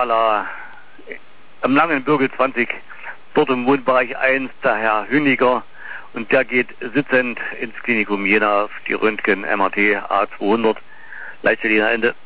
Voilà. Am Langenbürgel 20, dort im Wohnbereich 1, der Herr Hüniger. Und der geht sitzend ins Klinikum Jena auf die Röntgen MRT A200. Leitstelle Ende.